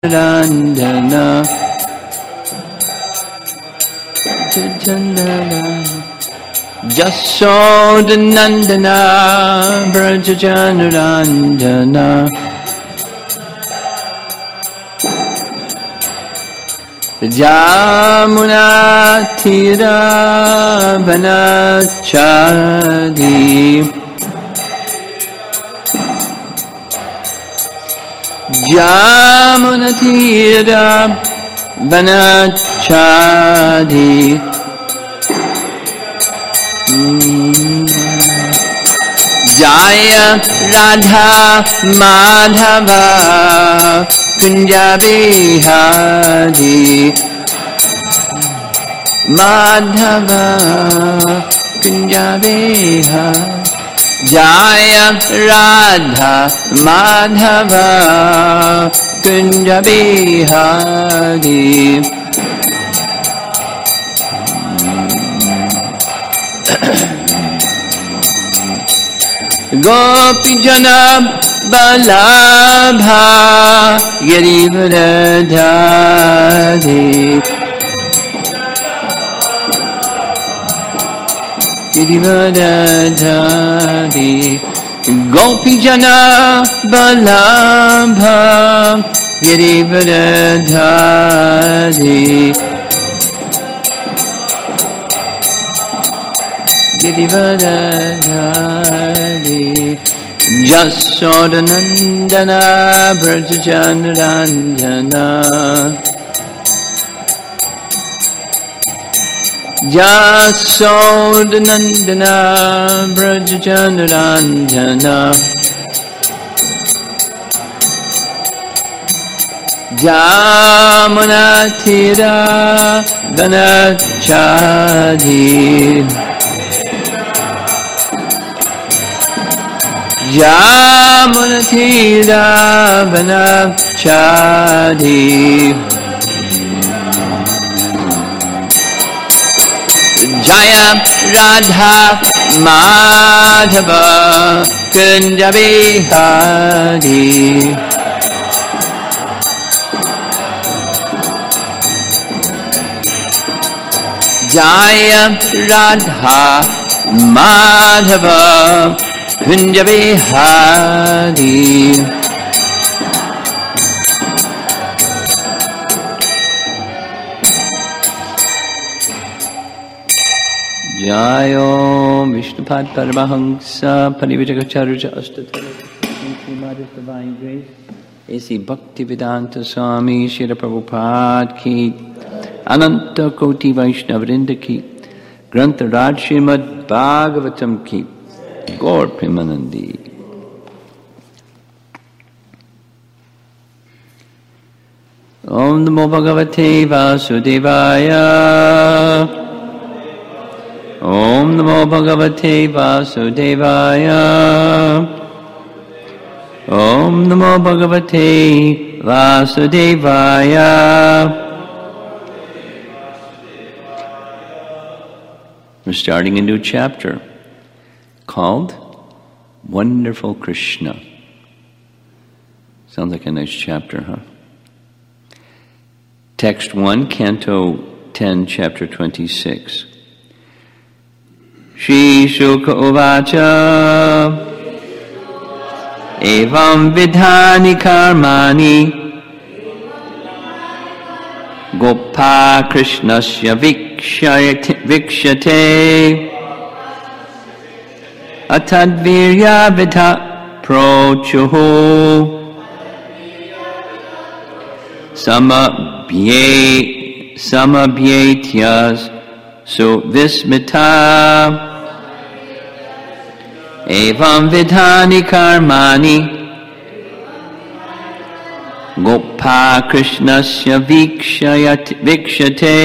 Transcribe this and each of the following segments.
Randana Jasodhanandana Brajajanarandana Jamunatira Vanachadi Jamunatira Vanachadi Jaya Radha Madhava Kunja Bihari Madhava Kunja Bihari Jaya Radha Madhava Kunja Bihari Gopi Jana Balabha Girivardhari Girivardhari Gopi Jana Balabha Girivardhari Girivardhari Jasodhanandana Brajajanarandana Jasodhanandana Brajajanarandana Jamunatira Vanachadi Jamunatira Vanachadi Jaya Radha Madhava Kunja Bihari Jaya Radha Madhava Kunja Bihari Jayo Vishnupad Paramahamsa Parivijakacharya Astatara Srimad Divine Grace A.C. Bhaktivedanta Swami Srila Prabhupada Ki Ananta Koti Vaishnavrinda Ki Grantha Raj Srimad Bhagavatam Ki Gaur Premanandi. Om Namo Bhagavate Vasudevaya. Om Namo Bhagavate Vasudevaya. Om Namo Bhagavate Vasudevaya. We're starting a new chapter called Wonderful Krishna. Sounds like a nice chapter, huh? Text 1, Canto 10, Chapter 26. Shri Shuka Uvacha Evam Vidhani Karmani Gopa Krishnasya Vikshate Atadvirya Vidha Prochuhu Samabhyetyas Suvismita Evam Vidhani Karmani Gopa Krishnasya Vikshate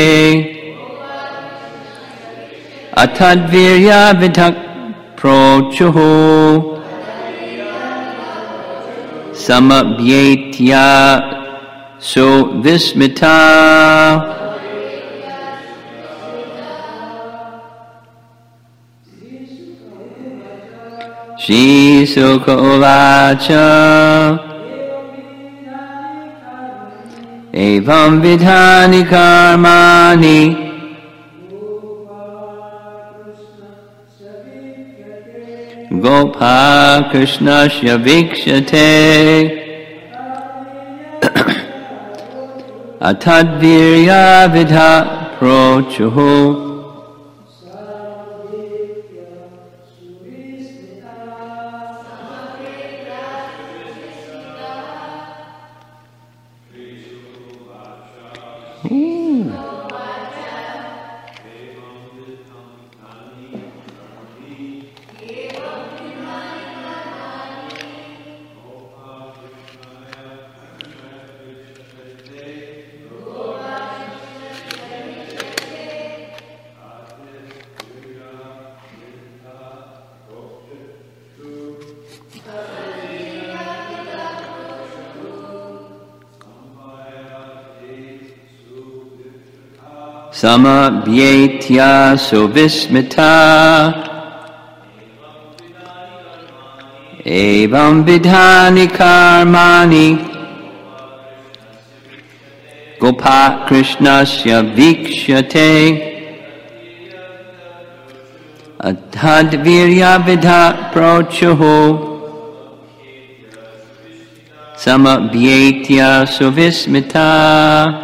Atadvirya Vidha Prochuhu Samabhyetya Suvismita. Shri Sukha Uvacha Evam vidhani karmani Gopa Krishnasya vikshate Atadvirya vidha prochuhu Samabhyetya suvismita Evam vidhani karmani Gopa Krishnasya vikshate Atadvirya vidha prochuhu Samabhyetya suvismita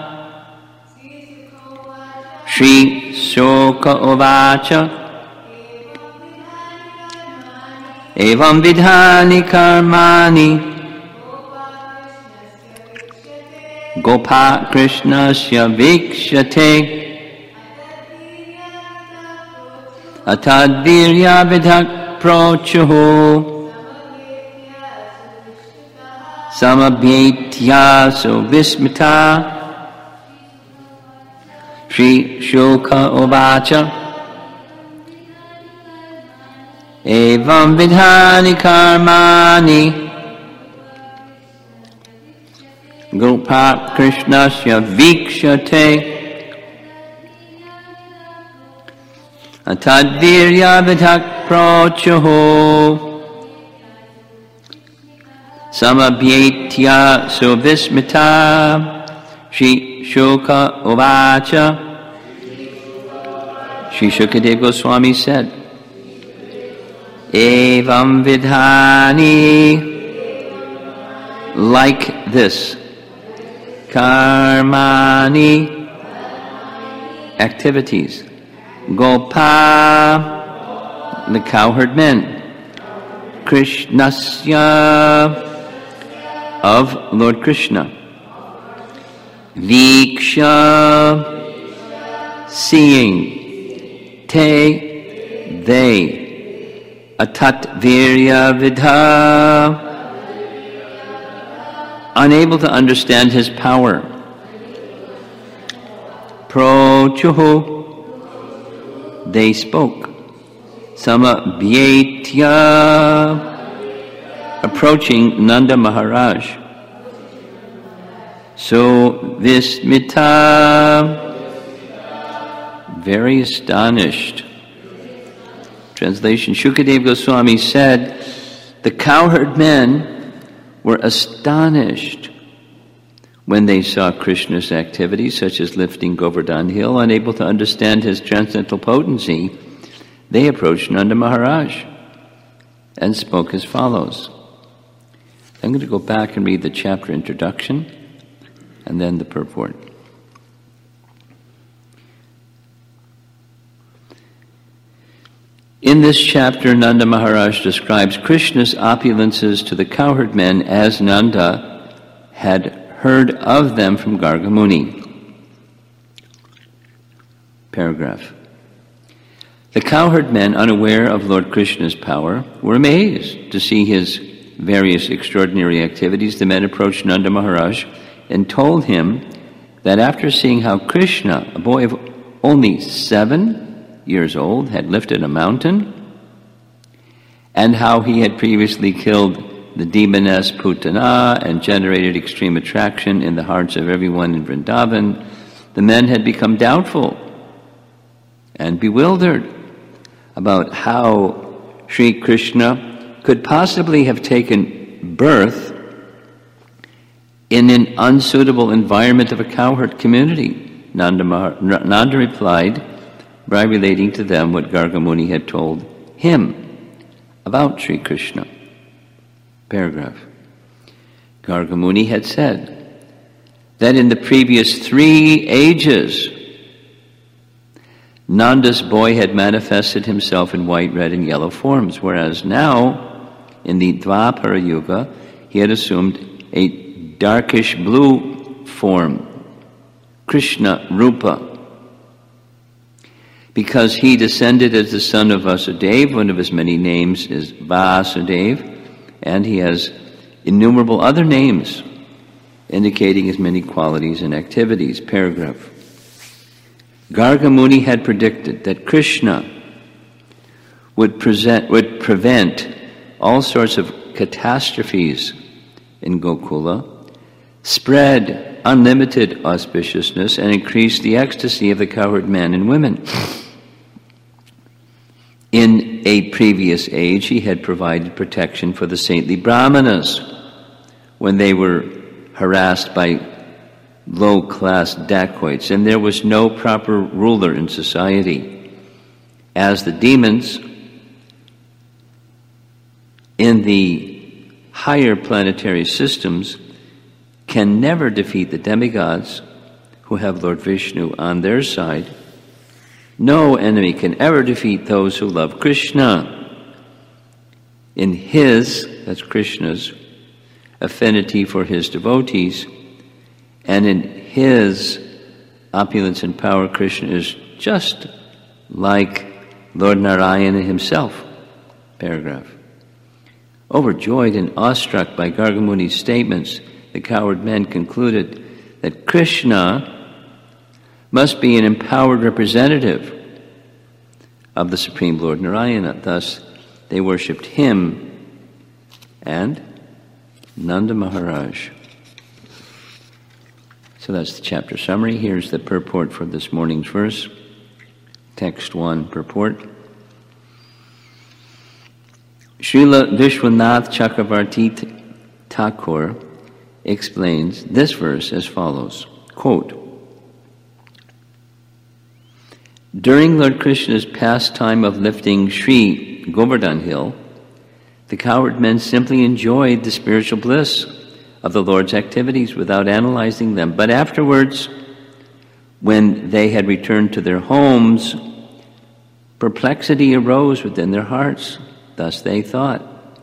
Shri Shoka Uvacha Evam vidhani karmani Gopa Krishnasya vikshate Atadvirya vidhak prochuhu Samabhyetya suvismita Shri Shoka Uvacha Evam vidhani karmani Gopa Krishnasya vikshate Atadvirya vidhak prochuhu Samabhyetya suvismita Shri Shoka Uvacha Shri Shukadeva Goswami said, Evam vidhani, like this, karmani, activities, Gopa, the cowherd men, Krishnasya, of Lord Krishna, Viksha, seeing, Te, they, Atat Virya Vidha, unable to understand his power. Prochuhu, they spoke. Samabhyetya, approaching Nanda Maharaj. So Vismita, very astonished. Translation, Shukadeva Goswami said, the cowherd men were astonished when they saw Krishna's activities, such as lifting Govardhan Hill. Unable to understand his transcendental potency, they approached Nanda Maharaj and spoke as follows. I'm going to go back and read the chapter introduction and then the purport. In this chapter, Nanda Maharaj describes Krishna's opulences to the cowherd men as Nanda had heard of them from Garga Muni. Paragraph. The cowherd men, unaware of Lord Krishna's power, were amazed to see his various extraordinary activities. The men approached Nanda Maharaj and told him that after seeing how Krishna, a boy of only 7 years old, had lifted a mountain, and how he had previously killed the demoness Putana and generated extreme attraction in the hearts of everyone in Vrindavan, the men had become doubtful and bewildered about how Sri Krishna could possibly have taken birth in an unsuitable environment of a cowherd community? Nanda replied by relating to them what Garga Muni had told him about Sri Krishna. Paragraph. Garga Muni had said that in the previous 3 ages, Nanda's boy had manifested himself in white, red, and yellow forms, whereas now, in the Dvapara Yuga, he had assumed a darkish blue form, Krishna Rupa. Because he descended as the son of Vasudeva, one of his many names is Vasudeva, and he has innumerable other names indicating his many qualities and activities. Paragraph. Garga Muni had predicted that Krishna would prevent all sorts of catastrophes in Gokula, spread unlimited auspiciousness, and increase the ecstasy of the cowherd men and women. In a previous age, he had provided protection for the saintly Brahmanas when they were harassed by low-class dacoits, and there was no proper ruler in society, as the demons in the higher planetary systems can never defeat the demigods who have Lord Vishnu on their side. No enemy can ever defeat those who love Krishna in his, that's Krishna's, affinity for his devotees, and in his opulence and power. Krishna is just like Lord Narayana himself. Paragraph. Overjoyed and awestruck by Garga Muni's statements, the cowherd men concluded that Krishna must be an empowered representative of the Supreme Lord Narayana. Thus, they worshipped him and Nanda Maharaj. So that's the chapter summary. Here's the purport for this morning's verse. Text 1, purport. Srila Vishwanath Chakravarti Thakur explains this verse as follows, quote, during Lord Krishna's pastime of lifting Sri Govardhan Hill, the cowherd men simply enjoyed the spiritual bliss of the Lord's activities without analyzing them. But afterwards, when they had returned to their homes, perplexity arose within their hearts. Thus they thought,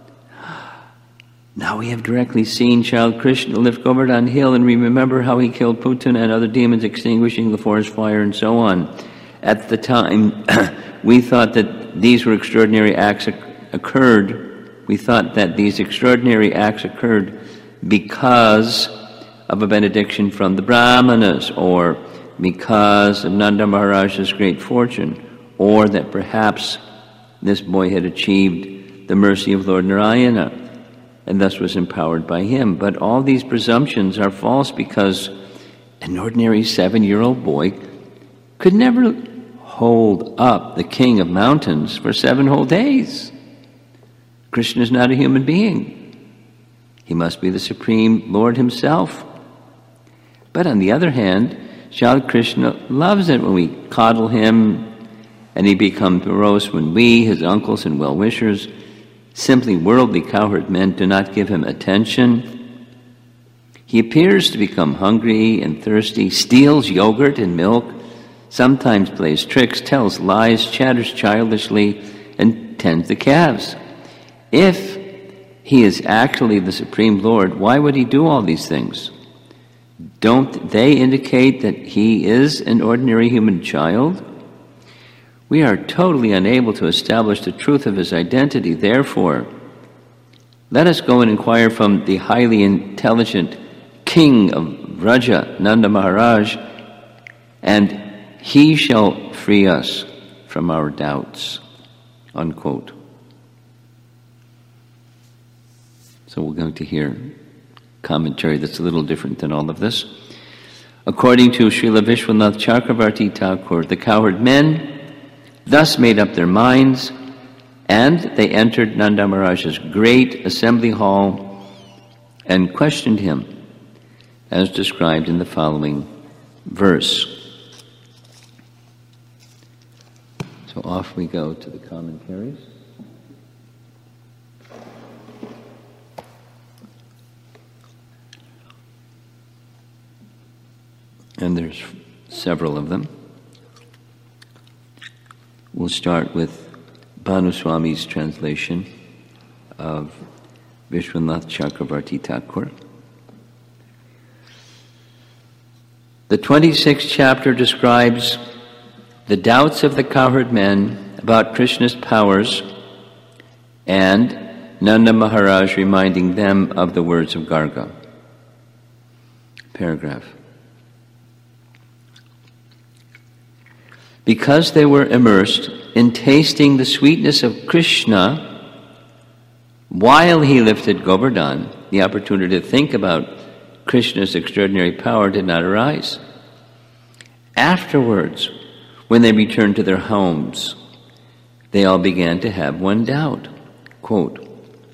now we have directly seen child Krishna lift Govardhan Hill, and we remember how he killed Putana and other demons, extinguishing the forest fire and so on. At the time, we thought that these were extraordinary acts occurred. We thought that these extraordinary acts occurred because of a benediction from the Brahmanas, or because of Nanda Maharaj's great fortune, or that perhaps this boy had achieved the mercy of Lord Narayana and thus was empowered by him. But all these presumptions are false, because an ordinary 7-year-old boy could never hold up the king of mountains for 7 whole days. Krishna is not a human being. He must be the Supreme Lord himself. But on the other hand, Child Krishna loves it when we coddle him, and he becomes morose when we, his uncles and well-wishers, simply worldly cowherd men, do not give him attention. He appears to become hungry and thirsty, steals yogurt and milk, sometimes plays tricks, tells lies, chatters childishly, and tends the calves. If he is actually the Supreme Lord, why would he do all these things? Don't they indicate that he is an ordinary human child? We are totally unable to establish the truth of his identity. Therefore, let us go and inquire from the highly intelligent king of Vraja, Nanda Maharaj, and he shall free us from our doubts. Unquote. So we're going to hear commentary that's a little different than all of this. According to Srila Vishwanath Chakravarti Thakur, the cowherd men thus made up their minds, and they entered Nanda Maharaj's great assembly hall and questioned him. as described in the following verse. So off we go to the commentaries. And there's several of them. We'll start with Bhanuswami's translation of Vishwanath Chakravarti Thakur. The 26th chapter describes the doubts of the cowherd men about Krishna's powers and Nanda Maharaj reminding them of the words of Garga. Paragraph. Because they were immersed in tasting the sweetness of Krishna while he lifted Govardhan, the opportunity to think about Krishna's extraordinary power did not arise. Afterwards, when they returned to their homes, they all began to have one doubt. Quote,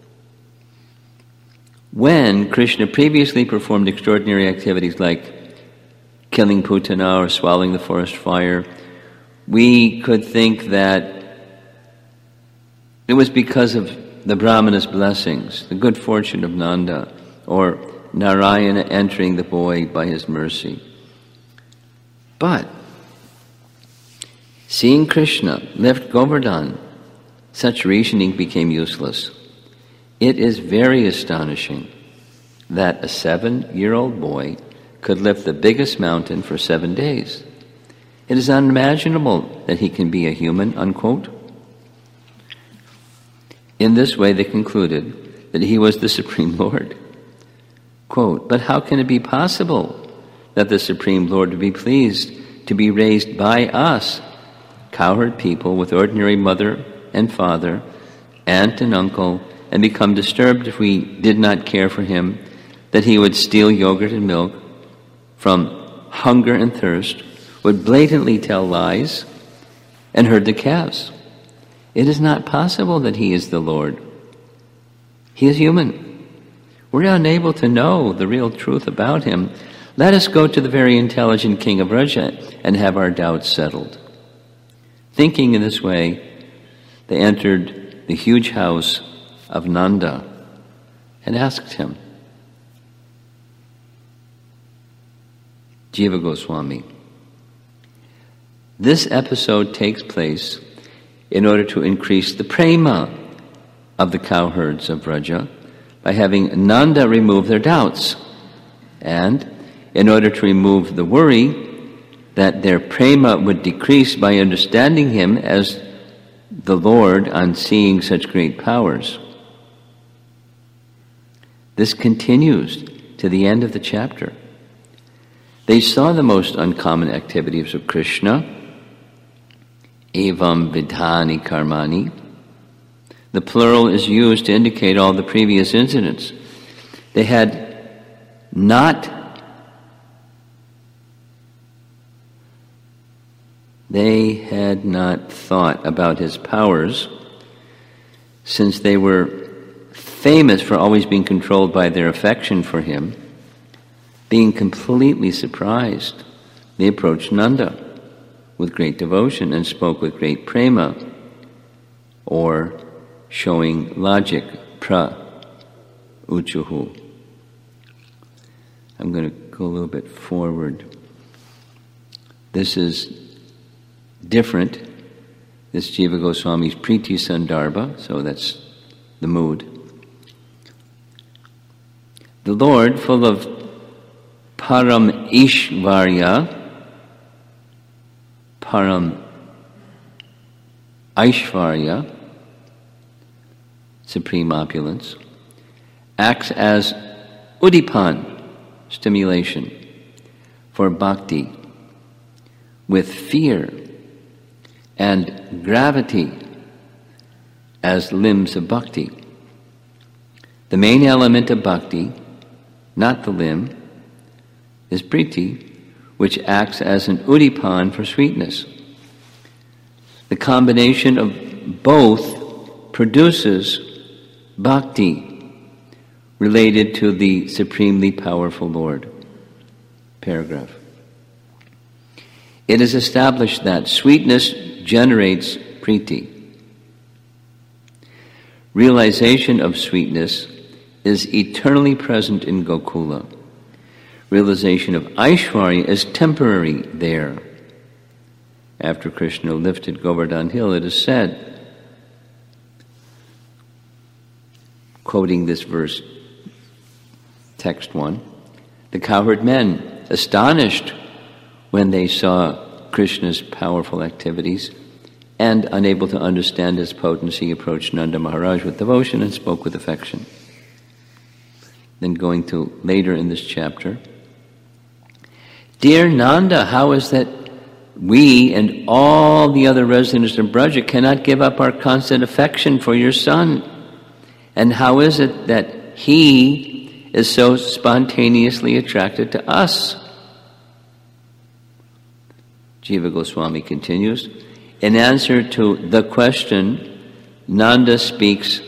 when Krishna previously performed extraordinary activities like killing Putana or swallowing the forest fire, we could think that it was because of the Brahmana's blessings, the good fortune of Nanda, or Narayana entering the boy by his mercy. But seeing Krishna lift Govardhan, such reasoning became useless. It is very astonishing that a 7-year-old boy could lift the biggest mountain for 7 days. It is unimaginable that he can be a human, unquote. In this way, they concluded that he was the Supreme Lord. Quote, but how can it be possible that the Supreme Lord would be pleased to be raised by us, cowherd people with ordinary mother and father, aunt and uncle, and become disturbed if we did not care for him, that he would steal yogurt and milk from hunger and thirst, would blatantly tell lies, and herd the calves? It is not possible that he is the Lord. He is human. We're unable to know the real truth about him. Let us go to the very intelligent king of Vraja and have our doubts settled. Thinking in this way, they entered the huge house of Nanda and asked him. Jiva Goswami. This episode takes place in order to increase the prema of the cowherds of Vraja by having Nanda remove their doubts, and in order to remove the worry that their prema would decrease by understanding him as the Lord on seeing such great powers. This continues to the end of the chapter. They saw the most uncommon activities of Krishna, evam vidhani karmani. The plural is used to indicate all the previous incidents. They had not thought about his powers, since they were famous for always being controlled by their affection for him. Being completely surprised, they approached Nanda with great devotion and spoke with great prema, or showing logic, pra uchuhu. I'm going to go a little bit forward. This is different. This Jiva Goswami's Priti Sandarbha, so that's the mood. The Lord, full of Param Aishvarya, supreme opulence, acts as udipan, stimulation, for bhakti, with fear and gravity as limbs of bhakti. The main element of bhakti, not the limb, is priti, which acts as an udipan for sweetness. The combination of both produces bhakti related to the supremely powerful Lord. Paragraph. It is established that sweetness generates priti. Realization of sweetness is eternally present in Gokula. Realization of Aishwarya is temporary there. After Krishna lifted Govardhan Hill, it is said, quoting this verse, text 1, the cowherd men, astonished when they saw Krishna's powerful activities and unable to understand his potency, approached Nanda Maharaj with devotion and spoke with affection. Then going to later in this chapter, Dear Nanda, how is that we and all the other residents of Braja cannot give up our constant affection for your son? And how is it that he is so spontaneously attracted to us? Jiva Goswami continues, in answer to the question, Nanda speaks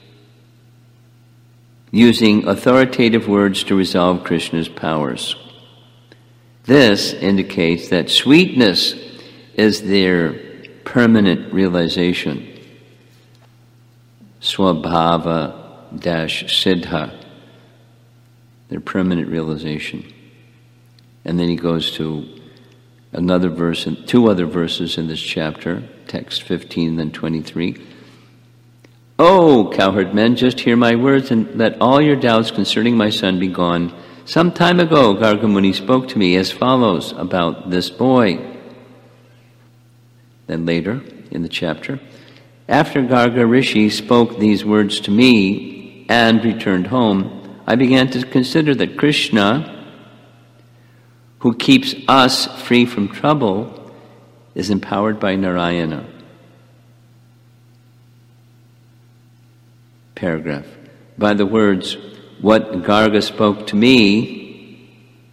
using authoritative words to resolve Krishna's powers. This indicates that sweetness is their permanent realization. Swabhava-siddha, their permanent realization. And then he goes to another verse, and two other verses in this chapter, text 15 and then 23. Oh, cowherd men, just hear my words and let all your doubts concerning my son be gone. Some time ago, Garga Muni spoke to me as follows about this boy. Then later in the chapter, after Garga Rishi spoke these words to me and returned home, I began to consider that Krishna, who keeps us free from trouble, is empowered by Narayana. Paragraph. By the words, what Garga spoke to me,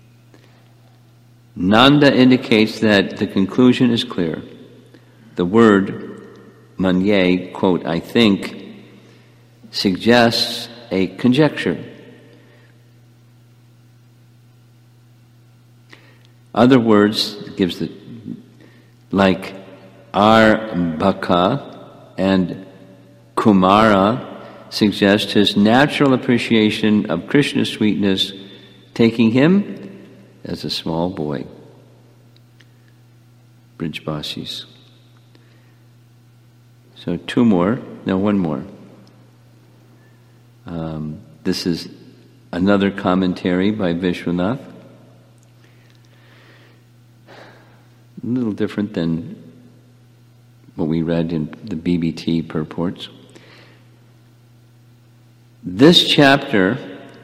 Nanda indicates that the conclusion is clear. The word manye, quote, I think, suggests a conjecture. Other words gives the, like Arbaka and Kumara, suggest his natural appreciation of Krishna's sweetness, taking him as a small boy. Brijbasis. So one more. This is another commentary by Vishwanath. A little different than what we read in the BBT purports. In this chapter,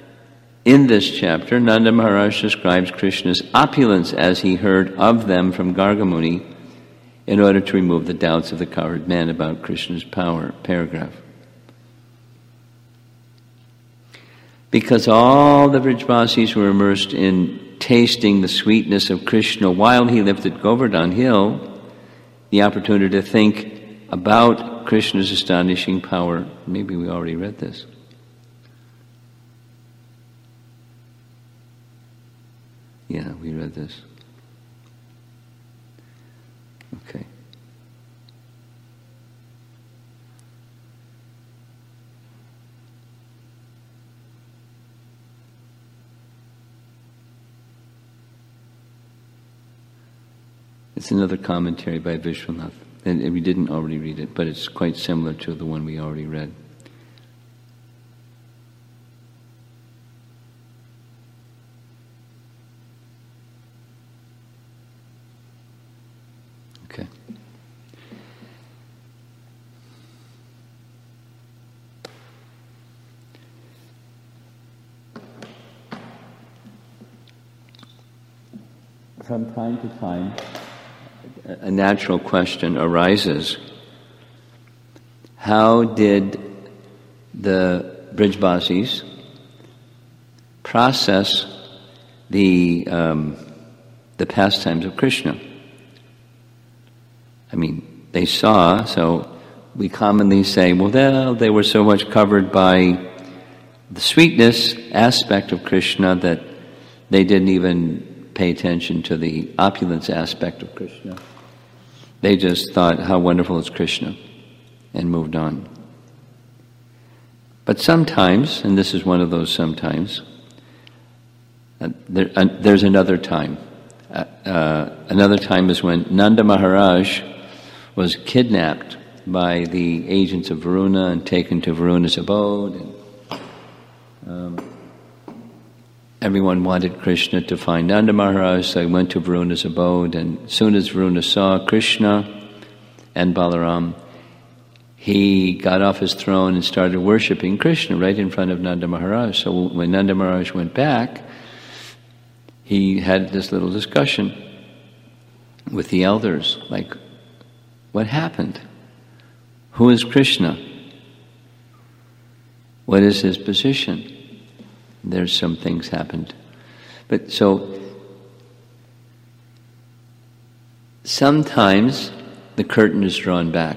Nanda Maharaj describes Krishna's opulence as he heard of them from Garga Muni in order to remove the doubts of the cowherd men about Krishna's power. Paragraph. Because all the Brijbasis were immersed in tasting the sweetness of Krishna while he lived at Govardhan Hill, the opportunity to think about Krishna's astonishing power. Maybe we already read this. Yeah, we read this. Okay. It's another commentary by Vishwanath. And we didn't already read it, but it's quite similar to the one we already read. Okay. From time to time, a natural question arises. How did the Brijbasis process the pastimes of Krishna? I mean, they saw, so we commonly say, well, they were so much covered by the sweetness aspect of Krishna that they didn't even pay attention to the opulence aspect of Krishna. They just thought, how wonderful is Krishna, and moved on. But sometimes, and this is one of those sometimes, there's another time. Another time is when Nanda Maharaj was kidnapped by the agents of Varuna and taken to Varuna's abode. Everyone wanted Krishna to find Nanda Maharaj, so he went to Varuna's abode, and as soon as Varuna saw Krishna and Balaram, he got off his throne and started worshipping Krishna right in front of Nanda Maharaj. So when Nanda Maharaj went back, he had this little discussion with the elders, like, what happened? Who is Krishna? What is his position? There's some things happened. But so, sometimes the curtain is drawn back.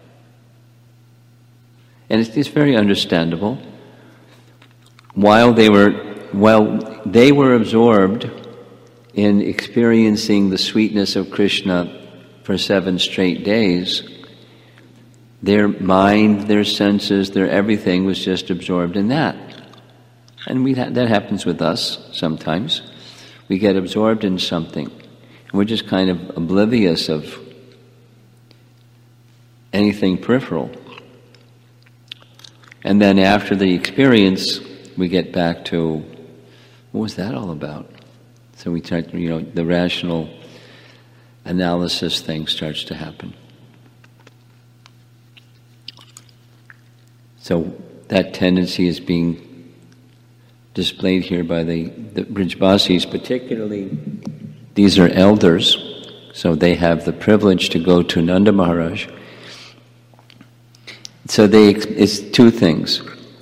And it's very understandable. While they were absorbed in experiencing the sweetness of Krishna for 7 straight days, their mind, their senses, their everything was just absorbed in that. And that happens with us sometimes. We get absorbed in something, and we're just kind of oblivious of anything peripheral. And then after the experience, we get back to, what was that all about? So we try to, the rational analysis thing starts to happen. So that tendency is being displayed here by the Brijbasis, particularly these are elders, so they have the privilege to go to Nanda Maharaj. So it's 2 things.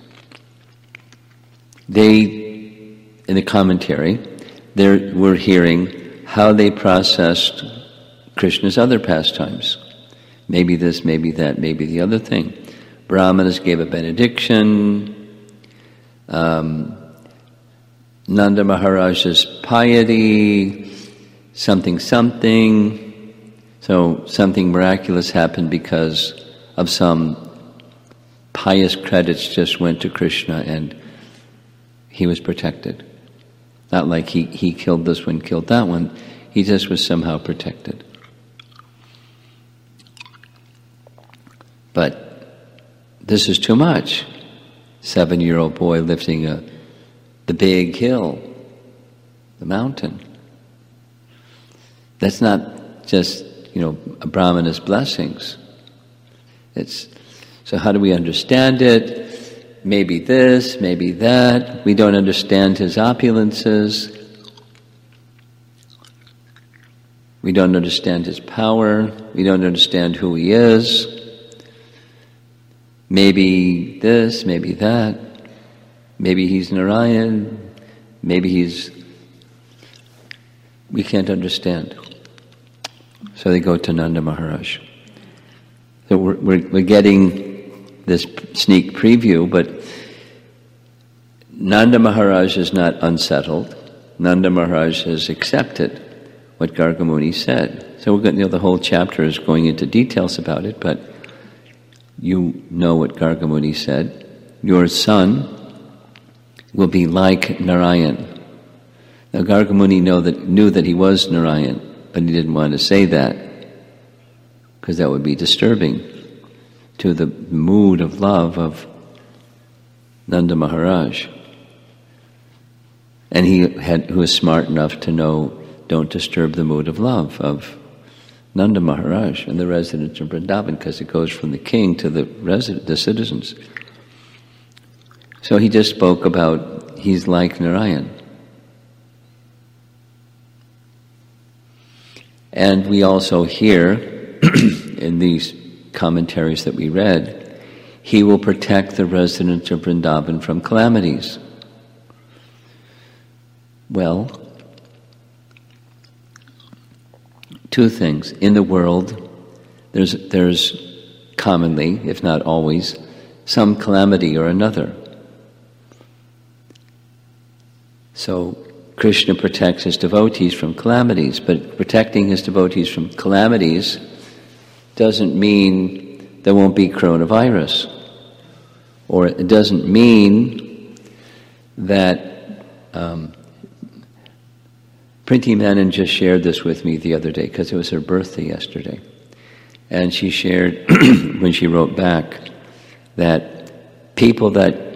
In the commentary, we're hearing how they processed Krishna's other pastimes. Maybe this, maybe that, maybe the other thing. Brahmanas gave a benediction. Nanda Maharaj's piety, something. So something miraculous happened because of some pious credits just went to Krishna and he was protected. Not like he killed this one, killed that one. He just was somehow protected. But this is too much. 7-year-old boy lifting the big hill, the mountain. That's not just, a Brahmana's blessings. So how do we understand it? Maybe this, maybe that. We don't understand his opulences. We don't understand his power. We don't understand who he is. Maybe this, maybe that. Maybe he's Narayan. We can't understand. So they go to Nanda Maharaj. So we're getting this sneak preview, but Nanda Maharaj is not unsettled. Nanda Maharaj has accepted what Garga Muni said. So we're going, the whole chapter is going into details about it, but you know what Garga Muni said. Your son will be like Narayan. Now Garga Muni knew that he was Narayan, but he didn't want to say that because that would be disturbing to the mood of love of Nanda Maharaj. And he was smart enough to know, don't disturb the mood of love of Nanda Maharaj and the residents of Vrindavan, because it goes from the king to the citizens. So he just spoke about he's like Narayan. And we also hear in these commentaries that we read, he will protect the residents of Vrindavan from calamities. Well, 2 things. In the world, there's commonly, if not always, some calamity or another. So Krishna protects his devotees from calamities, but protecting his devotees from calamities doesn't mean there won't be coronavirus. Or it doesn't mean that Printi Menon just shared this with me the other day because it was her birthday yesterday. And she shared, when she wrote back, that people that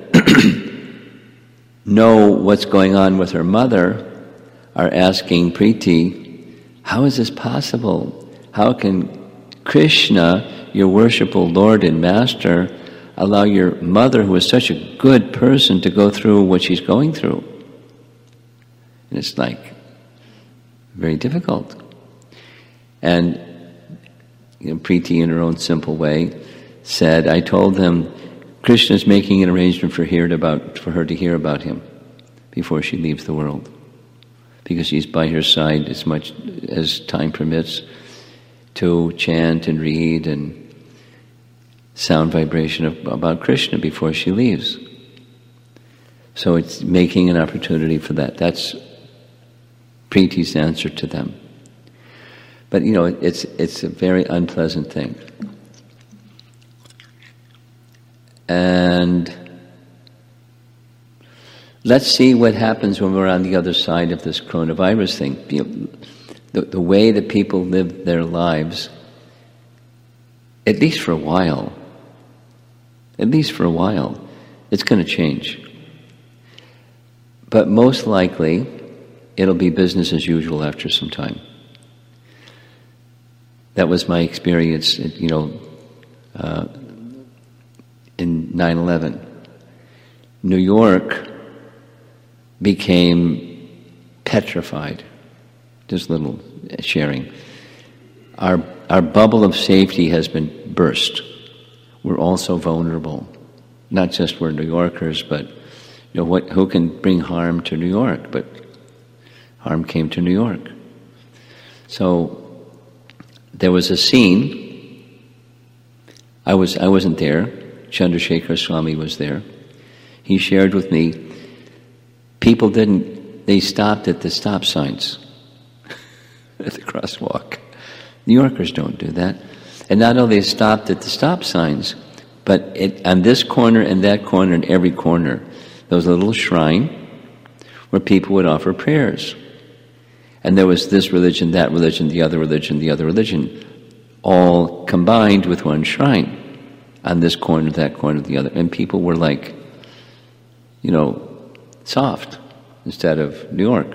know what's going on with her mother are asking Priti, how is this possible? How can Krishna, your worshipful Lord and Master, allow your mother, who is such a good person, to go through what she's going through? And it's like very difficult. And Priti, in her own simple way, said, I told them Krishna's making an arrangement for her to hear about him before she leaves the world, because he's by her side as much as time permits to chant and read and sound vibration about Krishna before she leaves. So it's making an opportunity for that. That's Priti's answer to them. But it's a very unpleasant thing. And let's see what happens when we're on the other side of this coronavirus thing. The way that people live their lives, at least for a while, it's going to change. But most likely, it'll be business as usual after some time. That was my experience, in 9/11. New York became petrified. Just a little sharing. Our bubble of safety has been burst. We're also vulnerable. Not just we're New Yorkers, but who can bring harm to New York? But harm came to New York. So there was a scene. I wasn't there. Chandrasekhar Swami was there. He shared with me, they stopped at the stop signs, at the crosswalk. New Yorkers don't do that. And not only they stopped at the stop signs, but on this corner and that corner and every corner, there was a little shrine where people would offer prayers. And there was this religion, that religion, the other religion, all combined with one shrine. On this corner, that corner, the other. And people were like, soft instead of New York.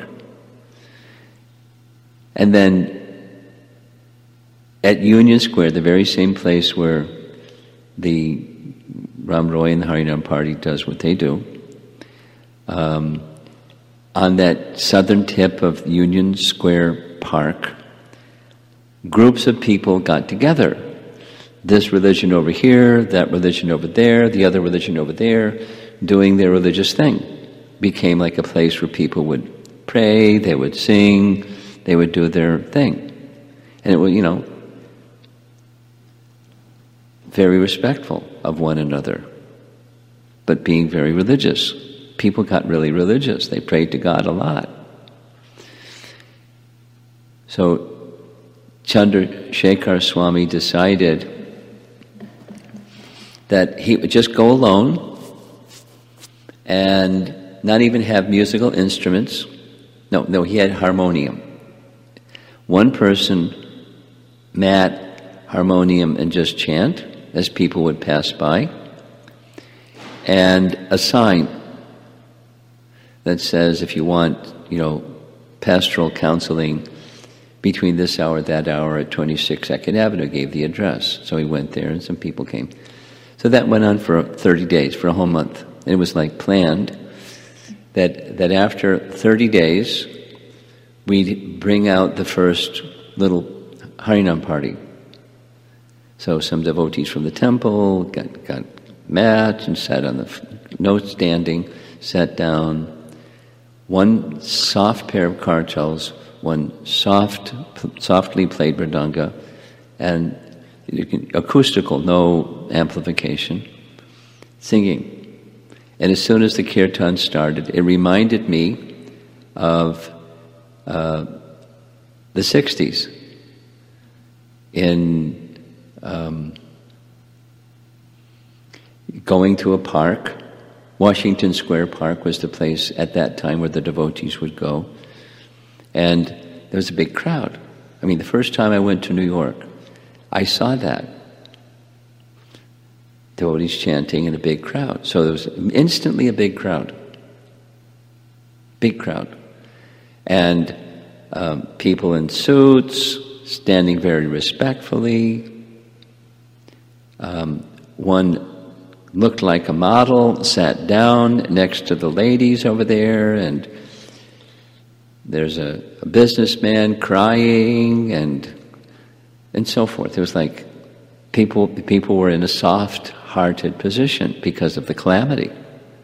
And then at Union Square, the very same place where the Ram Roy and the Harinam Party does what they do, on that southern tip of Union Square Park, groups of people got together. This religion over here, that religion over there, the other religion over there, doing their religious thing. Became like a place where people would pray, they would sing, they would do their thing. And it was, very respectful of one another, but being very religious. People got really religious. They prayed to God a lot. So Chandrasekhar Swami decided that he would just go alone and not even have musical instruments. No, he had harmonium. One person, mat, harmonium, and just chant as people would pass by. And a sign that says, if you want, pastoral counseling between this hour, that hour at 26 2nd Avenue, gave the address. So he went there and some people came. So that went on for 30 days, for a whole month. And it was like planned that after 30 days, we'd bring out the first little Harinam party. So some devotees from the temple got mats and sat on no standing, sat down. One soft pair of kartals, one softly played mridanga, and acoustical, no amplification, singing. And as soon as the kirtan started, it reminded me of the 60s in going to a park. Washington Square Park was the place at that time where the devotees would go. And there was a big crowd. I mean, the first time I went to New York, I saw that. Devotees chanting in a big crowd. So there was instantly a big crowd. Big crowd. And people in suits, standing very respectfully. One looked like a model, sat down next to the ladies over there, and there's a businessman crying and so forth. It was like people were in a soft-hearted position because of the calamity.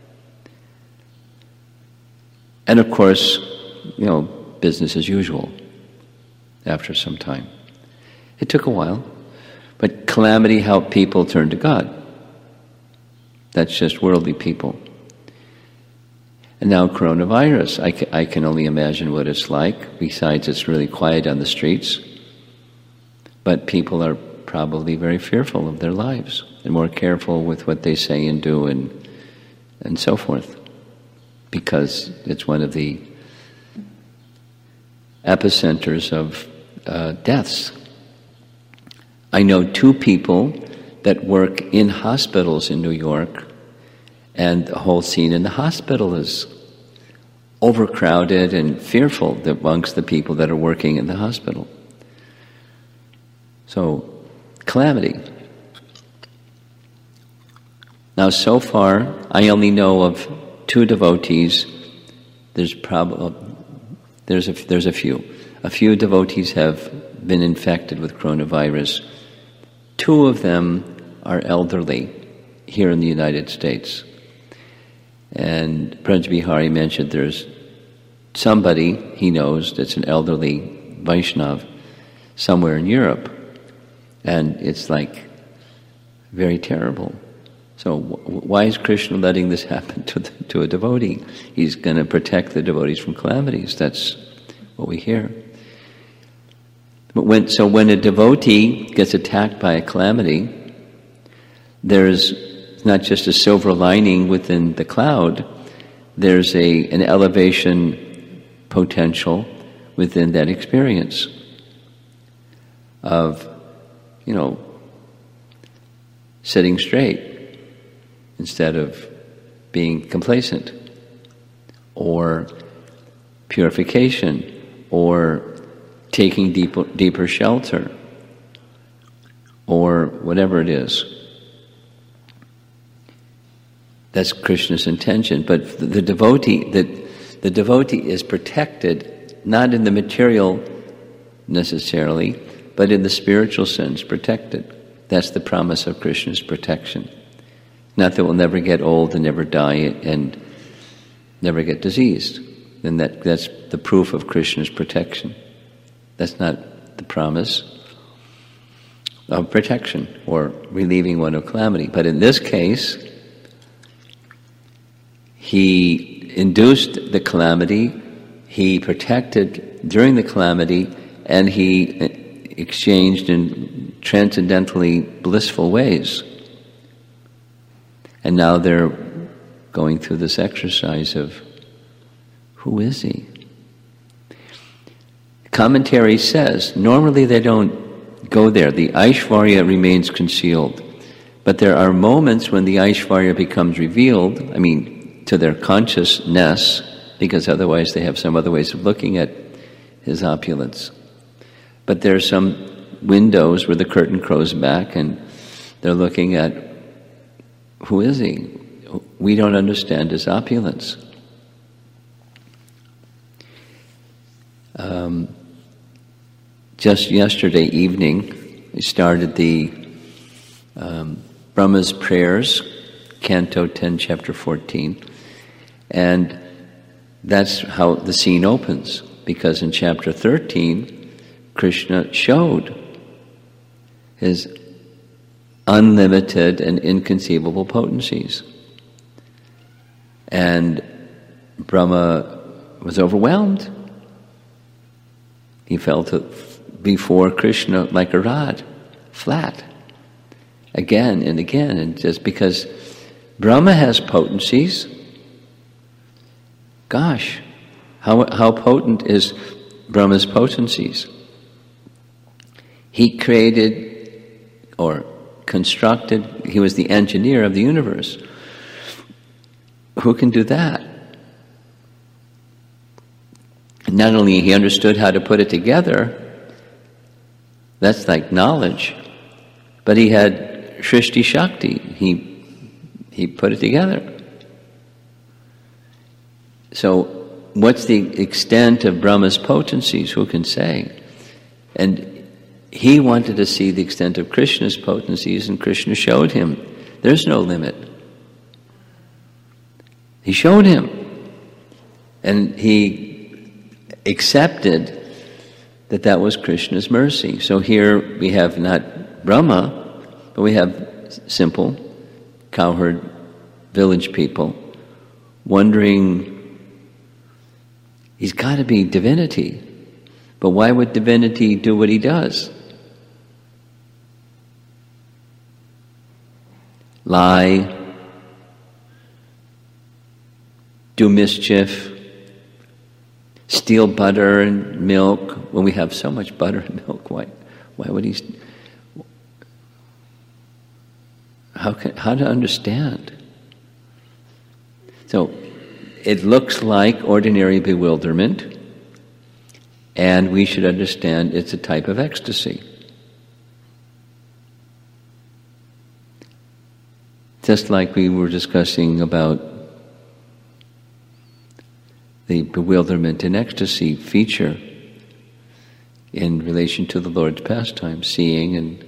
And of course, business as usual after some time. It took a while, but calamity helped people turn to God. That's just worldly people. And now coronavirus, I can only imagine what it's like. Besides, it's really quiet on the streets. But people are probably very fearful of their lives and more careful with what they say and do and so forth, because it's one of the epicenters of deaths. I know 2 people that work in hospitals in New York, and the whole scene in the hospital is overcrowded and fearful amongst the people that are working in the hospital. So, calamity. Now, so far, I only know of 2 devotees. There's a few. A few devotees have been infected with coronavirus. 2 of them are elderly here in the United States. And Braj Bihari mentioned there's somebody he knows that's an elderly Vaishnav somewhere in Europe. And it's like very terrible. So why is Krishna letting this happen to a devotee? He's going to protect the devotees from calamities. That's what we hear. But when a devotee gets attacked by a calamity, there's not just a silver lining within the cloud, there's an elevation potential within that experience of, sitting straight instead of being complacent, or purification, or taking deeper shelter, or whatever it is. That's Krishna's intention. But the devotee is protected, not in the material necessarily, but in the spiritual sense, protected. That's the promise of Krishna's protection. Not that we'll never get old and never die and never get diseased. Then that's the proof of Krishna's protection. That's not the promise of protection or relieving one of calamity. But in this case, he induced the calamity, he protected during the calamity, and he exchanged in transcendently blissful ways. And now they're going through this exercise of, who is he? Commentary says, normally they don't go there. The Aishvarya remains concealed. But there are moments when the Aishvarya becomes revealed, to their consciousness, because otherwise they have some other ways of looking at his opulence. But there are some windows where the curtain goes back and they're looking at, who is he? We don't understand his opulence. Just yesterday evening, I started the Brahma's Prayers, Canto 10, Chapter 14, and that's how the scene opens, because in Chapter 13, Krishna showed his unlimited and inconceivable potencies. And Brahma was overwhelmed. He fell before Krishna like a rod, flat, again and again. And just because Brahma has potencies, gosh, how potent is Brahma's potencies? He created or constructed, he was the engineer of the universe. Who can do that? Not only he understood how to put it together, that's like knowledge, but he had Shrishti Shakti. He put it together. So what's the extent of Brahma's potencies? Who can say? And he wanted to see the extent of Krishna's potencies, and Krishna showed him there's no limit. He showed him, and he accepted that was Krishna's mercy. So here we have not Brahma, but we have simple cowherd village people wondering, he's got to be divinity, but why would divinity do what he does? Lie, do mischief, steal butter and milk when we have so much butter and milk. Why would he? How to understand? So it looks like ordinary bewilderment, and we should understand it's a type of ecstasy. Just like we were discussing about the bewilderment and ecstasy feature in relation to the Lord's pastime, seeing and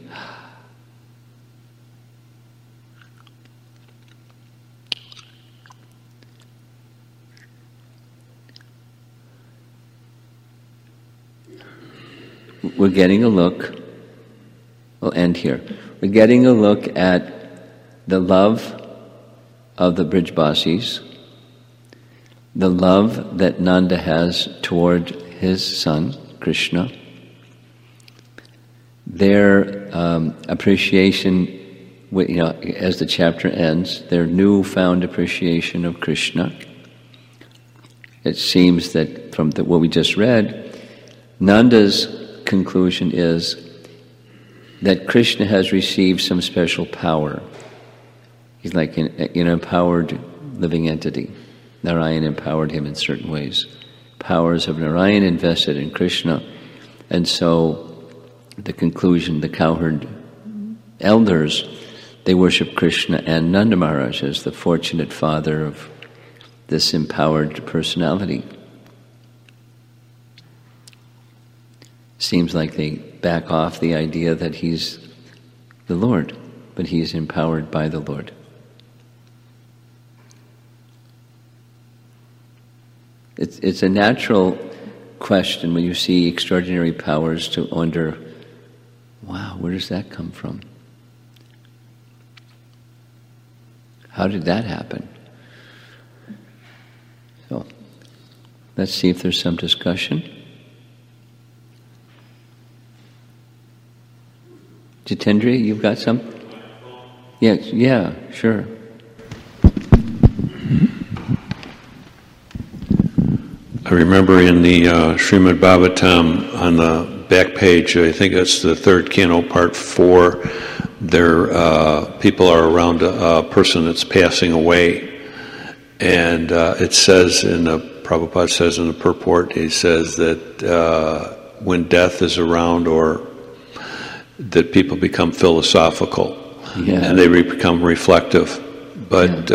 we're getting a look, we'll end here, we're getting a look at the love of the Brijbasis, the love that Nanda has toward his son, Krishna, their appreciation, as the chapter ends, their newfound appreciation of Krishna. It seems that from what we just read, Nanda's conclusion is that Krishna has received some special power. He's like an empowered living entity. Narayan empowered him in certain ways. Powers of Narayan invested in Krishna. And so the conclusion, the cowherd elders, they worship Krishna and Nanda Maharaj as the fortunate father of this empowered personality. Seems like they back off the idea that he's the Lord, but he's empowered by the Lord. It's a natural question when you see extraordinary powers to wonder, wow, where does that come from? How did that happen? So, let's see if there's some discussion. Jitendra, you've got some? Yeah, sure. I remember in the Srimad Bhagavatam on the back page, I think it's the third canto, part 4, there people are around a person that's passing away, and it says Prabhupada says in the purport, he says that when death is around, or that people become philosophical, and they become reflective, but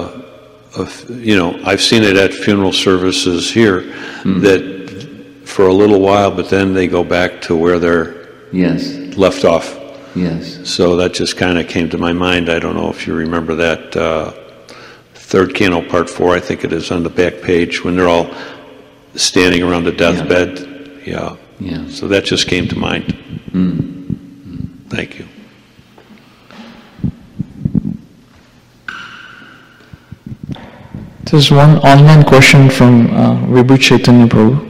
I've seen it at funeral services here, that for a little while, but then they go back to where they're left off. Yes. So that just kind of came to my mind. I don't know if you remember that third canto, part 4, I think it is, on the back page, when they're all standing around the deathbed. Yeah. So that just came to mind. Thank you. There's one online question from Vibhu Chaitanya Prabhu.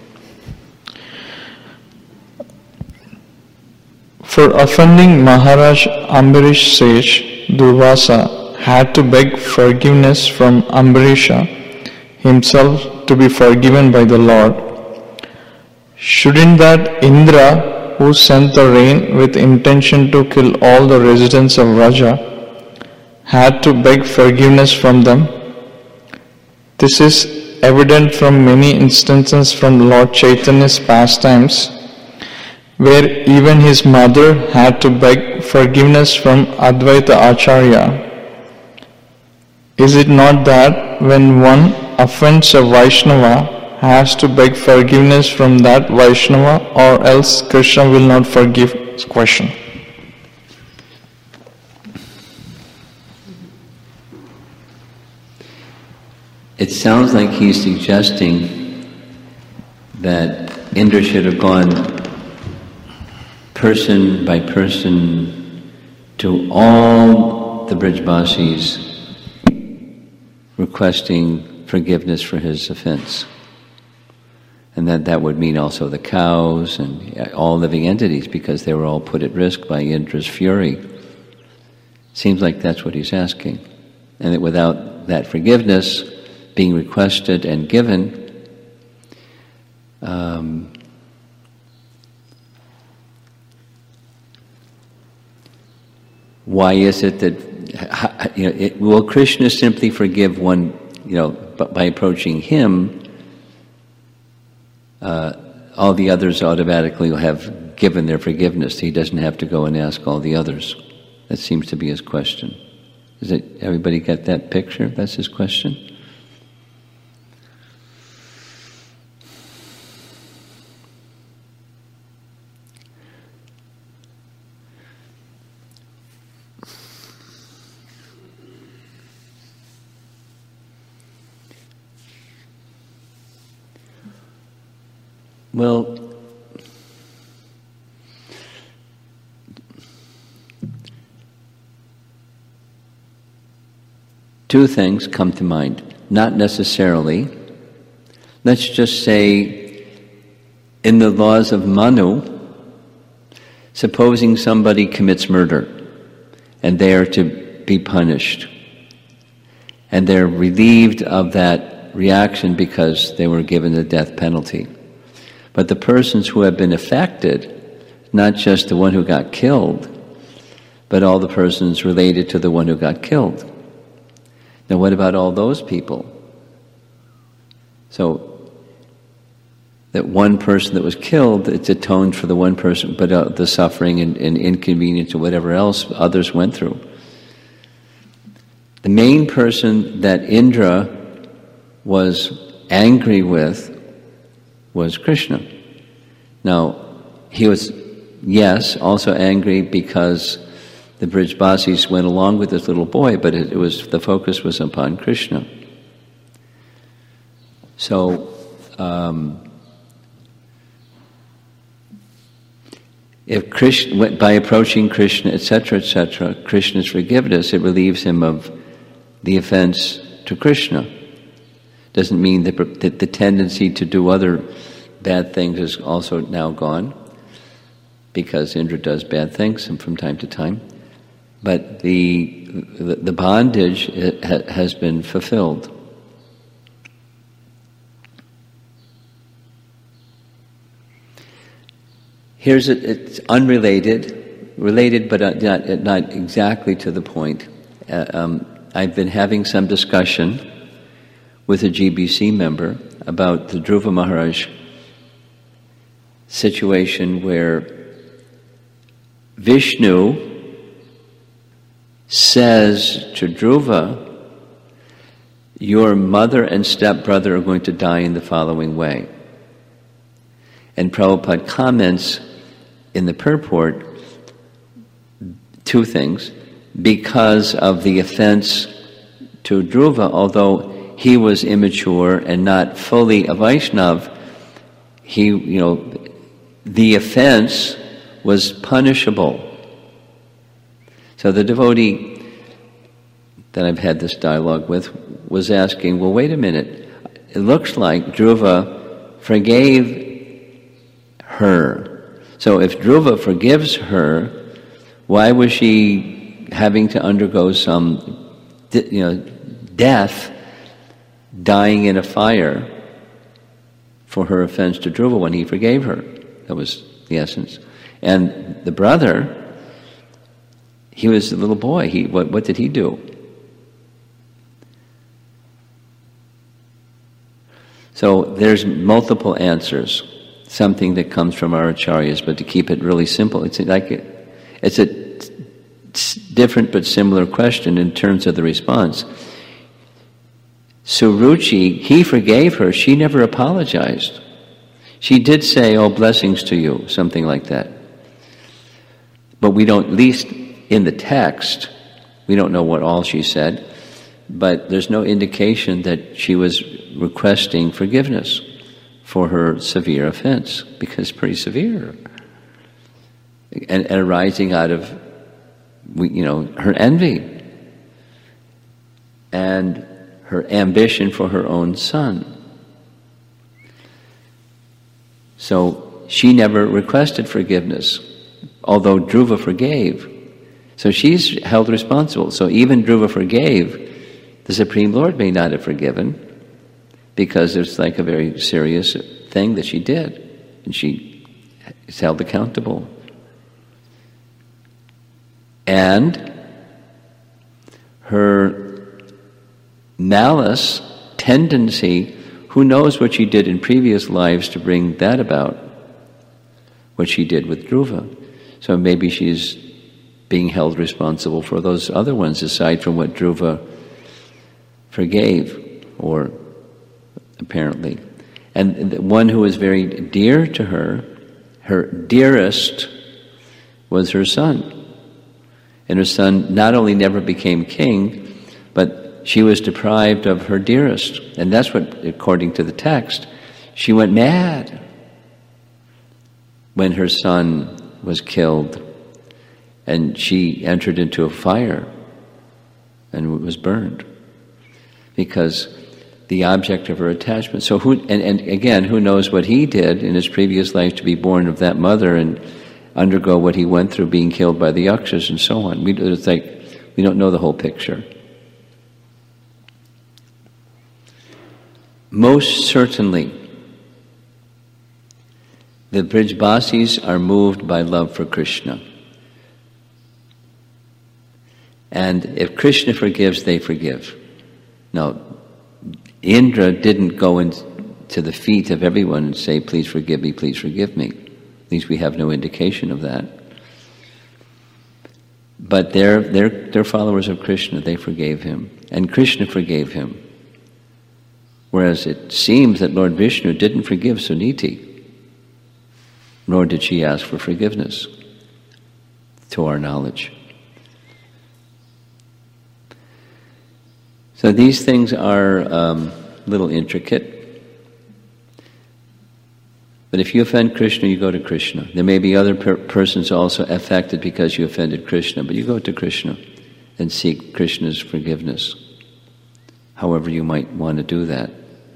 For offending Maharaj Ambarish sage, Durvasa had to beg forgiveness from Ambarisha himself to be forgiven by the Lord. Shouldn't that Indra, who sent the rain with intention to kill all the residents of Raja, had to beg forgiveness from them? This is evident from many instances from Lord Chaitanya's pastimes, where even his mother had to beg forgiveness from Advaita Acharya. Is it not that when one offends a Vaishnava, has to beg forgiveness from that Vaishnava, or else Krishna will not forgive? Question. It sounds like he's suggesting that Indra should have gone person by person to all the Brijbasis requesting forgiveness for his offense. And that would mean also the cows and all living entities, because they were all put at risk by Indra's fury. Seems like that's what he's asking. And that without that forgiveness being requested and given, why is it that, will Krishna simply forgive one, by approaching him, all the others automatically will have given their forgiveness. He doesn't have to go and ask all the others. That seems to be his question. Everybody get that picture? That's his question? Well, two things come to mind. Not necessarily. Let's just say, in the laws of Manu, supposing somebody commits murder and they are to be punished, and they're relieved of that reaction because they were given the death penalty. But the persons who have been affected, not just the one who got killed, but all the persons related to the one who got killed. Now what about all those people? So, that one person that was killed, it's atoned for the one person, but the suffering and inconvenience or whatever else others went through. The main person that Indra was angry with was Krishna. Now, he was, yes, also angry because the Brijbasis went along with this little boy, but the focus was upon Krishna. So, if Krishna, by approaching Krishna, etc., Krishna's forgiveness, it relieves him of the offense to Krishna. Doesn't mean that the tendency to do other bad things is also now gone, because Indra does bad things from time to time. But the bondage has been fulfilled. It's unrelated, related but not exactly to the point. I've been having some discussion with a GBC member about the Dhruva Maharaj situation, where Vishnu says to Dhruva, your mother and stepbrother are going to die in the following way. And Prabhupada comments in the purport two things. Because of the offense to Dhruva, although he was immature and not fully a Vaishnava, the offense was punishable. So the devotee that I've had this dialogue with was asking, well, wait a minute. It looks like Dhruva forgave her. So if Dhruva forgives her, why was she having to undergo some, death, dying in a fire for her offense to Dhruva when he forgave her? That was the essence. And the brother, he was a little boy. What did he do? So there's multiple answers, something that comes from our acharyas, but to keep it really simple, it's a different but similar question in terms of the response. Suruchi, he forgave her, she never apologized. She did say, "Oh, blessings to you," something like that. But we don't, at least in the text, we don't know what all she said, but there's no indication that she was requesting forgiveness for her severe offense, because it's pretty severe. And arising out of, her envy and her ambition for her own son. So she never requested forgiveness, although Dhruva forgave. So she's held responsible. So even Dhruva forgave, the Supreme Lord may not have forgiven, because it's like a very serious thing that she did, and she is held accountable. And her malice tendency, who knows what she did in previous lives to bring that about, what she did with Dhruva. So maybe she's being held responsible for those other ones aside from what Dhruva forgave, or apparently. And the one who was very dear to her, her dearest, was her son. And her son not only never became king, but she was deprived of her dearest. And that's what, according to the text, she went mad when her son was killed, and she entered into a fire and was burned, because the object of her attachment. So and again, who knows what he did in his previous life to be born of that mother and undergo what he went through being killed by the Yakshas and so on. It's like we don't know the whole picture. Most certainly, the Brijbasis are moved by love for Krishna. And if Krishna forgives, they forgive. Now, Indra didn't go into the feet of everyone and say, "Please forgive me, please forgive me." At least we have no indication of that. But they're followers of Krishna. They forgave him, and Krishna forgave him. Whereas it seems that Lord Vishnu didn't forgive Suniti, nor did she ask for forgiveness, to our knowledge. So these things are a little intricate. But if you offend Krishna, you go to Krishna. There may be other persons also affected because you offended Krishna, but you go to Krishna and seek Krishna's forgiveness, however you might want to do that.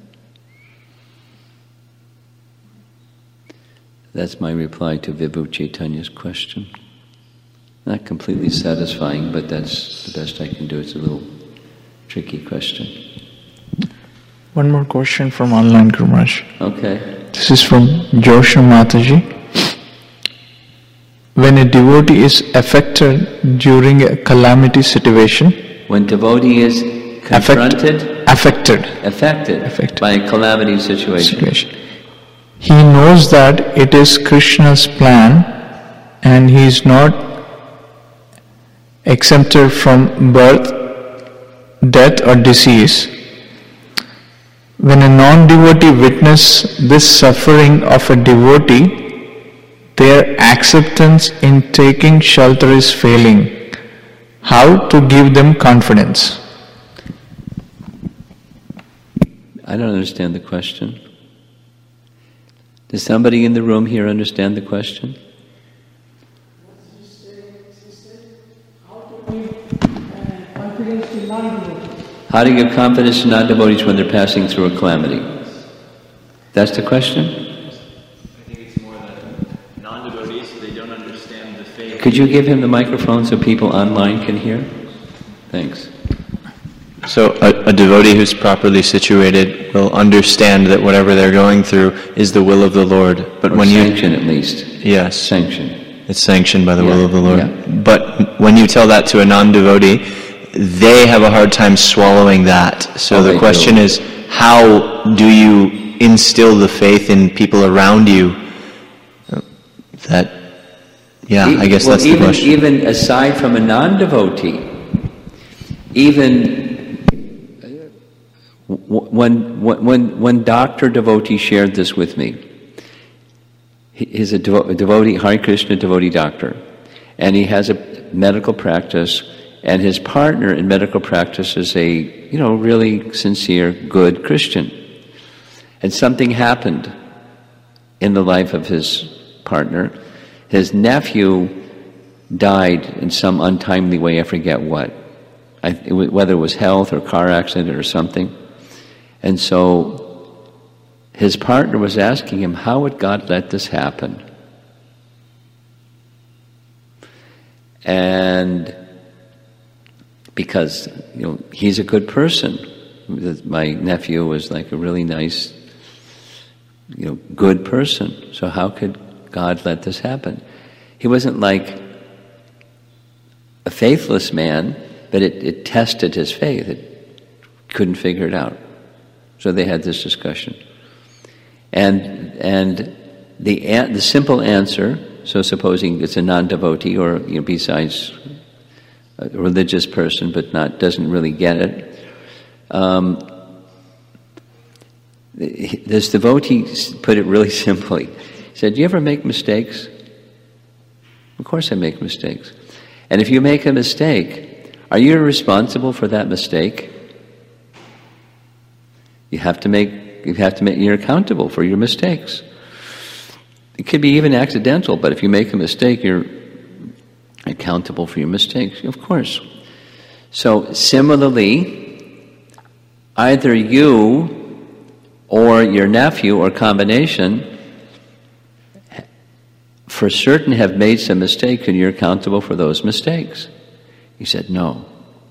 That's my reply to Vibhu Chaitanya's question. Not completely satisfying, but that's the best I can do. It's a little tricky question. One more question from online, Guru Maharaj. Okay. This is from Joshu Mataji. When a devotee is affected during a calamity situation, when devotee is confronted, affected by a calamity situation, he knows that it is Krishna's plan and he is not exempted from birth, death or disease. When a non-devotee witnesses this suffering of a devotee, their acceptance in taking shelter is failing. How to give them confidence? I don't understand the question. Does somebody in the room here understand the question? How to give confidence How to give confidence to non-devotees when they're passing through a calamity? That's the question? I think it's more that non-devotees, they don't understand the faith. Could you give him the microphone so people online can hear? Thanks. So a devotee who's properly situated will understand that whatever they're going through is the will of the Lord. But Or when sanction, at least. Yes. Sanction. It's sanctioned by the will of the Lord. Yeah. But when you tell that to a non-devotee, they have a hard time swallowing that. So the question is, how do you instill the faith in people around you that, I guess that's the question. Even aside from a non-devotee, even when Dr. Devotee shared this with me, he's a devotee, Hare Krishna devotee doctor, and he has a medical practice, and his partner in medical practice is a really sincere, good Christian. And something happened in the life of his partner. His nephew died in some untimely way, I forget what. Whether it was health or car accident or something. And so his partner was asking him, how would God let this happen? And because he's a good person. My nephew was like a really nice, good person. So how could God let this happen? He wasn't like a faithless man, but it tested his faith. It couldn't figure it out. So they had this discussion. And the simple answer, so supposing it's a non-devotee or besides a religious person but doesn't really get it, this devotee put it really simply. He said, "Do you ever make mistakes?" "Of course I make mistakes." "And if you make a mistake, are you responsible for that mistake?" You're accountable for your mistakes. It could be even accidental, but if you make a mistake, you're accountable for your mistakes, of course. So similarly, either you or your nephew or combination for certain have made some mistakes and you're accountable for those mistakes. He said, "No.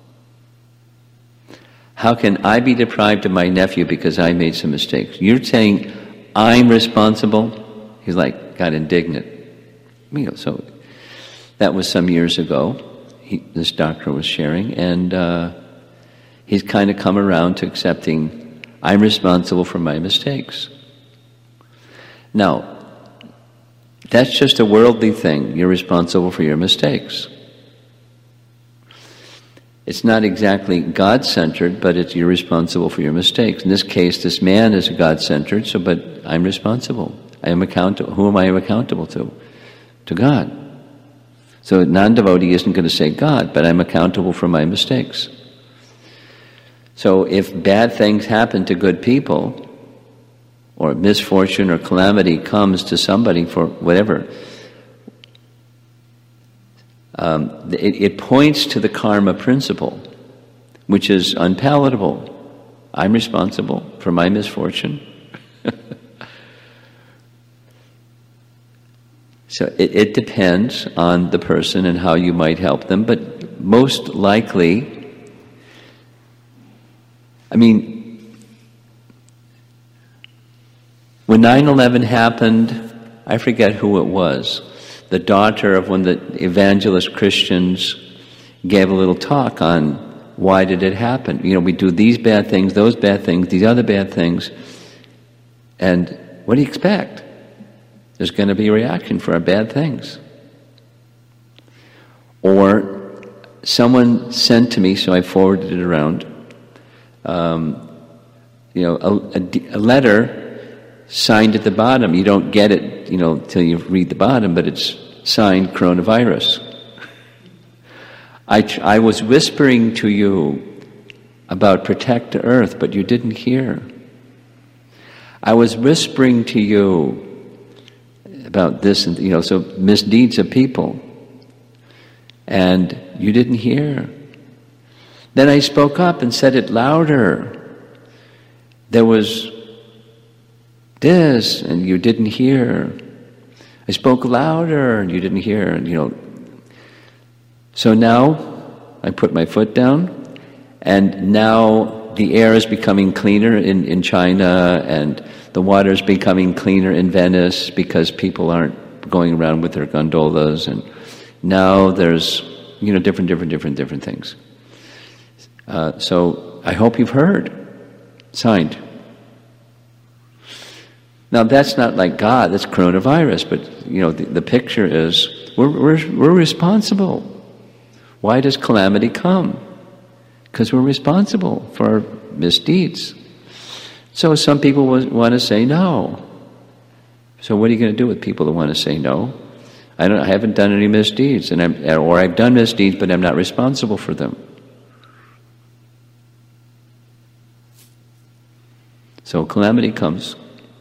How can I be deprived of my nephew because I made some mistakes? You're saying I'm responsible?" He's got indignant. So that was some years ago. This doctor was sharing, and he's kind of come around to accepting I'm responsible for my mistakes. Now, that's just a worldly thing. You're responsible for your mistakes. It's not exactly God-centered, but you're responsible for your mistakes. In this case, this man is God-centered, but I'm responsible. I am accountable. Who am I accountable to? To God. So a non-devotee isn't going to say God, but I'm accountable for my mistakes. So if bad things happen to good people, or misfortune or calamity comes to somebody for whatever, it points to the karma principle, which is unpalatable. I'm responsible for my misfortune. So it depends on the person and how you might help them, but most likely, when 9/11 happened, I forget who it was. The daughter of one of the evangelist Christians gave a little talk on why did it happen. We do these bad things, those bad things, these other bad things, and what do you expect? There's going to be a reaction for our bad things. Or someone sent to me, so I forwarded it around, a letter signed at the bottom. You don't get it, till you read the bottom, but it's signed coronavirus. I was whispering to you about protect the earth, but you didn't hear. I was whispering to you about this, and so misdeeds of people, and you didn't hear. Then I spoke up and said it louder. There was this, and you didn't hear. I spoke louder, and you didn't hear, and So now I put my foot down, and now the air is becoming cleaner in China, and the water is becoming cleaner in Venice because people aren't going around with their gondolas, and now there's different things. So I hope you've heard. Signed. Now that's not like God, that's coronavirus, but the picture is we're responsible. Why does calamity come? Because we're responsible for our misdeeds. So some people want to say no. So what are you going to do with people that want to say no? I haven't done any misdeeds, or I've done misdeeds, but I'm not responsible for them. So calamity comes.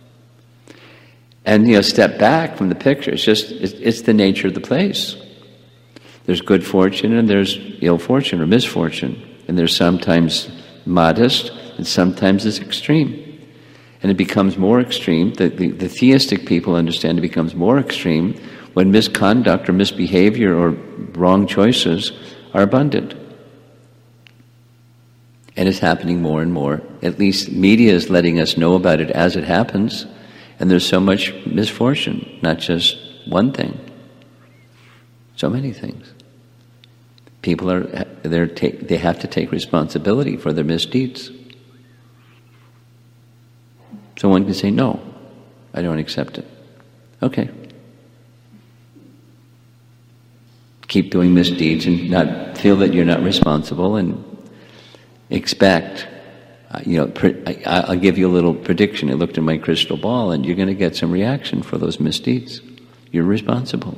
And step back from the picture. It's the nature of the place. There's good fortune and there's ill fortune or misfortune. And there's sometimes modest and sometimes it's extreme. And it becomes more extreme. The theistic people understand it becomes more extreme when misconduct or misbehavior or wrong choices are abundant. And it's happening more and more. At least media is letting us know about it as it happens. And there's so much misfortune, not just one thing. So many things. People they have to take responsibility for their misdeeds. So one can say, no, I don't accept it. Okay. Keep doing misdeeds and not feel that you're not responsible and expect. I'll give you a little prediction. I looked in my crystal ball and you're going to get some reaction for those misdeeds. You're responsible.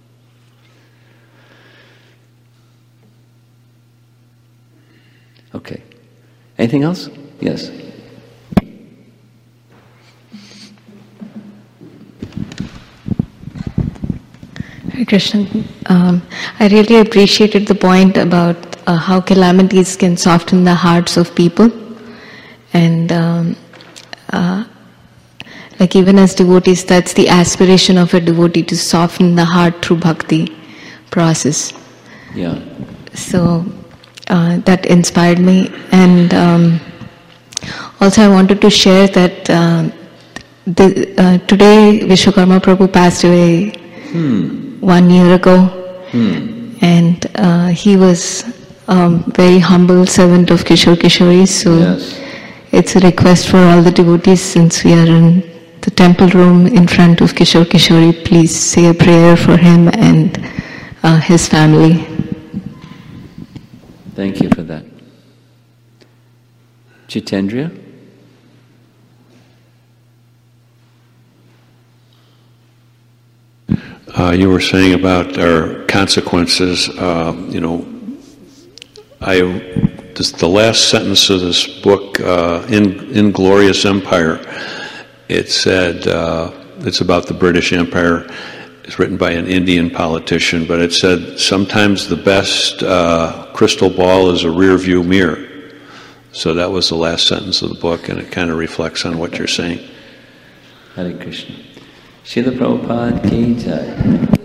Okay. Anything else? Yes. Hare Krishna. I really appreciated the point about how calamities can soften the hearts of people. And like even as devotees, that's the aspiration of a devotee, to soften the heart through bhakti process. Yeah. So that inspired me. And also I wanted to share that today Vishwakarma Prabhu passed away 1 year ago. And he was very humble servant of Kishore Kishori. So yes. It's a request for all the devotees, since we are in the temple room in front of Kishore Kishori, please say a prayer for him and his family. Thank you for that. Jitendra? You were saying about our consequences, the last sentence of this book, Inglorious Empire, it said, it's about the British Empire. It's written by an Indian politician, but it said, sometimes the best crystal ball is a rear view mirror. So that was the last sentence of the book, and it kind of reflects on what you're saying. Hare Krishna. Srila Prabhupada ki jai.